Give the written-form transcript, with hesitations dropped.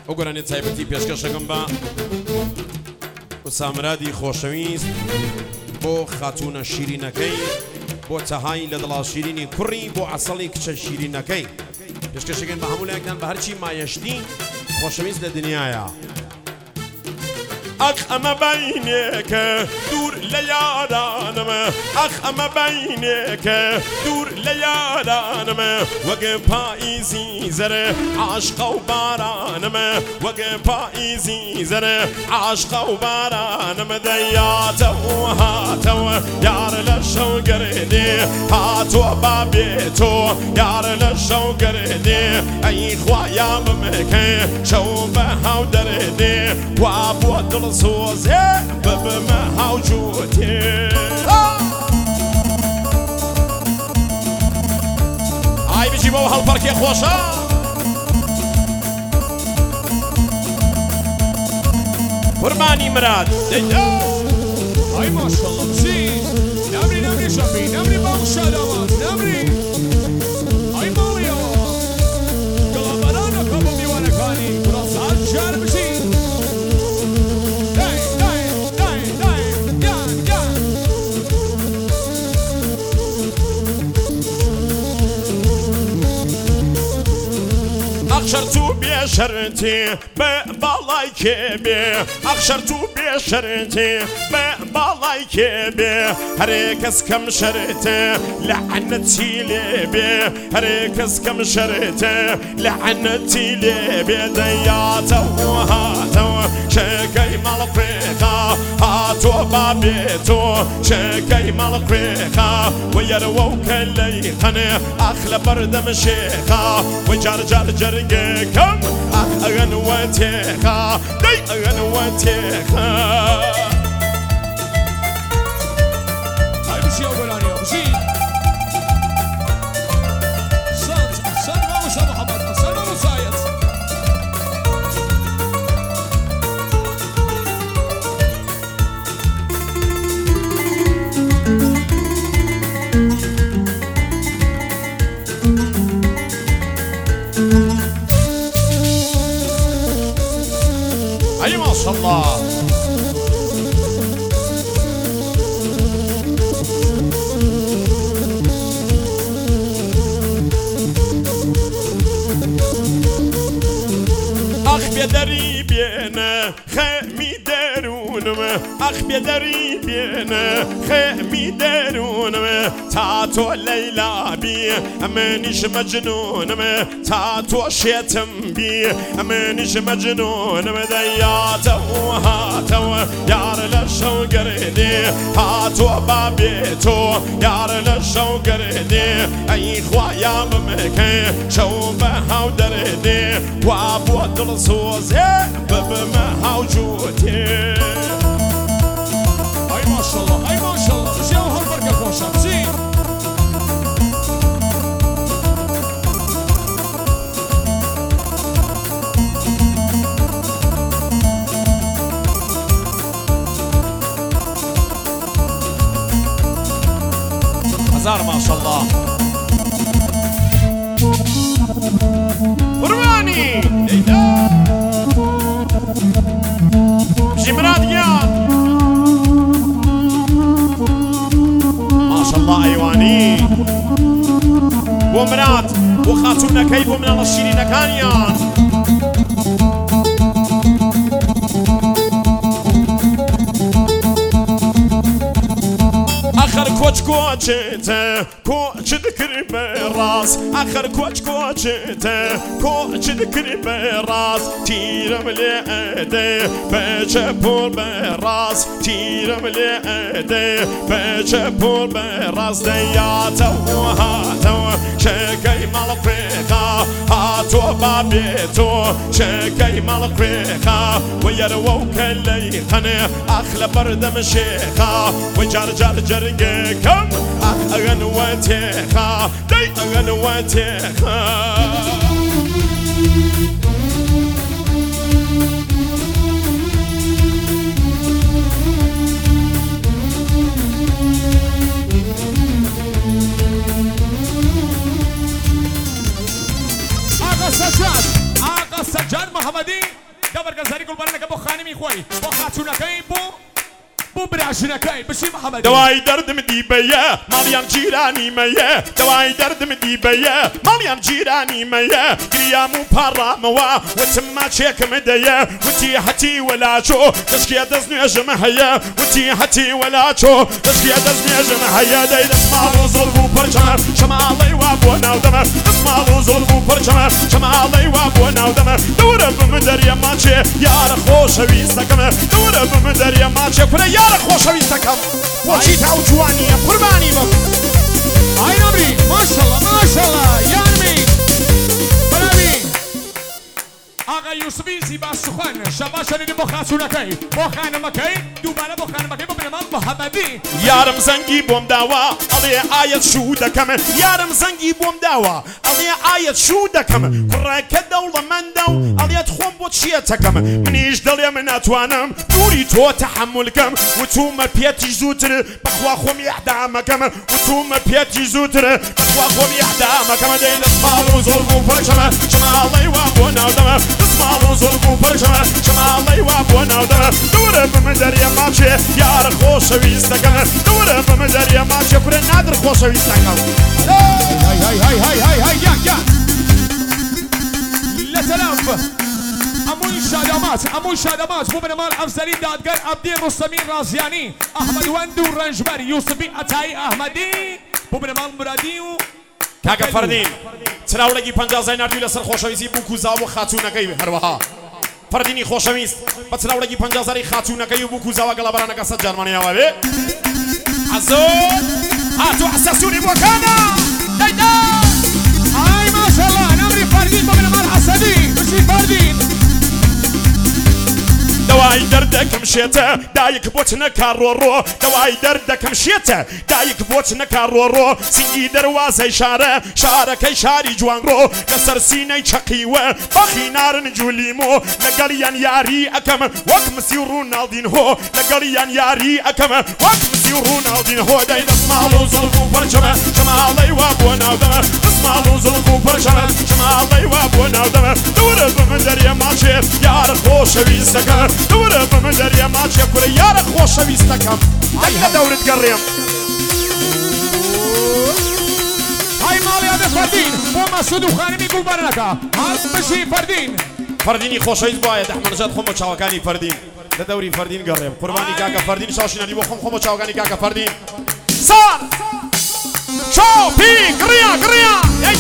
وگۆرانێت تایبەتی پێشکەشەکەم بە وسامرادی خۆشەویست بۆ خاتونە شیرینەکەی بۆ تەهای لە دڵا شیرینی کوڕی بۆ عەسەڵی کچە شیرینەکەی پێشکەشەکەن بە هەموو لایەکان بە هەرچی مایەشتی خۆشەویست لە دنیاە ئەخ ئەمە بەینێکە دوور لە یارانمە ئەخ ئەمە بەینێکە دوور لە یارانمە وەگە پائیزی زەرە عاشقە و بارانمە وەگە پائیزی زەرە عاشقە و بارانمە دەیاتەوە هاتەوە یارە لە شەو گەرێنێ هاتووە بابێتۆ یارە لە شەو گەرێنێ ئەی خوایە بمەکە شەو بە هاو دەرێنێ وا بۆ دڵ سۆزێ ببمە هاوجوتێ ئای بچی بەو هەڵپەرکێ خۆشە قوربانی مراد ئای ماشەڵڵا بچی نامری نامری شەفی نامری باو شاداوات نامری ئای ماڵیەوە گەڵابەرانەکە بۆ میوانەکانی کوڕەسات شار بچی ئەخشەرت و بێشەرتی بە باڵای کێبێ ئەخشەرت و بێشەرتی بە باڵای کێبێ هەرێ کەس کەم شەرتە لەعنەتی لێبێ هەرێ کەس کەم شەرتە لەعنەتی لێبێ دەیاتەوە هاتەوە شەکەی ماڵ پێخا هاتۆ بابێتۆ شەکەی ماڵ پێخا و یەرەوە و کەلەی خەنێ ئەخ لە بەردەم شێخا و جار جار جەرگێکەم ئەخ ئەگەنوە تێخا دەی ئەگەنوە تێخا ئای بچی ئەو گۆرانیە بچی سەر مامۆستا محەممەد سەر مامۆستایەت أي ما شاء الله أخ بيدري بينا خامي درونم أخ بيدري بينا خامي درونم تاتو ليلى بي أمانيش مجنونم تاتو شيتم بي أمانيش مجنونم دياتو هاتو يار لشو قردي هاتو بابيتو يار لشو قردي أي خوايا بمكي شو بهاو دردي وابو دل سوزي ببمە هاوجوتێ ئای ماشەڵڵا ئای ماشەڵڵا بچی ئەو هەڵپەرکە خۆشە بچی هزار ما شاء الله قرباني جمرات يان ما شاء الله ايواني ومرات وخاتونا كيبو من الشيرين كانيان آخر کوچ کوچته کوچ دکری براس آخر کوچ کوچته کوچ دکری براس تیرم لیده بچه پول براس تیرم لیده بچه پول براس دیاتو هاتو شکی مال پریخا هاتو بابیتو شکی مال پریخا و یرو کلی خنه اخل بردم شیخا و جر جر جرگکم أغنوة تيخا داي أغنوة تيخا آقا سجاد آقا سجاد محمدی دبر گزاری گل برنه که با خانمی خوی با خاتونکی بو براشنکی بشی محمدی دوای دردم دیبەیە ماڵیان جیرانی مەیە دوای دردم دیبەیە ماڵیان جیرانی مەیە گریام و پاڕامەوە وتم ماچێکم دەیە وتی هەتی وەلاچۆ دەستکێ دەست نوێژم هەیە وتی هەتی وەلاچۆ دەستکێ دەست نوێژم هەیە دەی دەستماڵ و زۆر بوو پەرچەمە شەماڵەی وا بۆ ناودەمە دەستماڵ و زۆر بوو پەرچەمە شەماڵەی وا بۆ ناودەمە دەورە بم دەریە ماچێ یارە خۆشەویستەکەمە دەورە بم دەریە ماچێ کورە یارە خۆشەویستەکەم بۆچی تاو جوانیە قوربانی بم ئای نەبری ماشەڵڵا ماشەڵڵا یارمی بەراوی ئاغا یوسفی زیبا سوخان شەبا شەریدی بۆ خاتونەکەی بۆ خانمەکەی دووبارە بۆ خانمەکەی بۆ بنێماڵ محەممەدی یارم زەنگی بۆم داوە ئەڵێ ئاەت شوو دەکەم یارم زەنگی بۆم داوە ئەڵێ ئاەت شوو دەکەم کوڕەکە دەوڵەمەندە و ئەڵێت خۆم بۆ چیەتەکەم منیش دەڵێ من ناتوانم دووری تۆ تەحملکەم وتومە پێتی زووتر بەخوا خۆم ئیعدامەکەم وتومە پێتی زووتر بەخوا خۆم ئیعدامەکەم دەی دەستماڵ و زۆر بوو پەرچەمە شەماڵەی وا بۆ ناودەمە دەستماڵ و زۆر بوو پەرچەمە شەماڵەی وا بۆ ناودەمە دوورە بم دەریە ماچێ یارە خۆشەویستەکەم دوورە بم دەریە ماچێ کورە نادر خۆشەویستەکەم هاي يا لا سلام امون شادمات بو بنمال افزلی دادگر عبدی رستمی رازیانی احمد وند و رنجبر یوسفی عطایی احمدی بو بنمال مرادی و کاکە فەردین چراوڵێکی 50 نردووی لەسەر خۆشەویستی بوو کوزا و خاتوونەکەی هەروەها فەردینی خۆشەویست بە چراوڵێکی 50 خاتوونەکەی و بوو کوزاوە گەڵابەرانەکە سەد جارمانیاوە بێ عەزۆر هاتو حسەسوونی بۆکانە دەیدا ئای ماشەڵڵا نەمری فەردین بۆ بنەمال حەسەدی بشی فەردین دەوای دەردەکەم شێتە دایک بۆچ نەکا ڕۆڕۆ دەوای دەردەکەم شێتە دایک بۆچ نەکا ڕۆڕۆ سینگی دەواازەی شارەکەی شاری جوانڕۆ لەسەر سینەی چەقیوە بەخی نارن جولیمۆ لەگەڵیان یاری ئەەکەم وەک مسی و ڕووناڵدین هۆ لەگەڵیان یاری ئەەکەم وەک مسی و ڕووناڵدین هۆ دەی دەستماڵ و زڵ و پەرچەمە شەماڵەی وا بۆ ناودەمە دەستماڵ و زڵ و پەرچەمە شەماڵەی وا بۆ ناودەمە دوورە بم دەریە ماچێ یارە خۆشەویستەکە دوورە بم دەریە ماچێ کورە یارە خۆشەویستەکەم ئەی لە دەورت گەڕێم هاي ماڵی ئەبێ فەردین بۆ مەسعود و خانمی گوڵبەرنەکە هەڵ بشی فەردین فەردینی خۆشەویست بایە دەحمەنەجات خۆم بە چاوەکانی فەردین لە دەوری فەردین گەڕێم قوربانی کاکە فەردین شاشینەری بۆ خۆم بە چاوەکانی کاکە فەردین سار شۆ پی گڕیا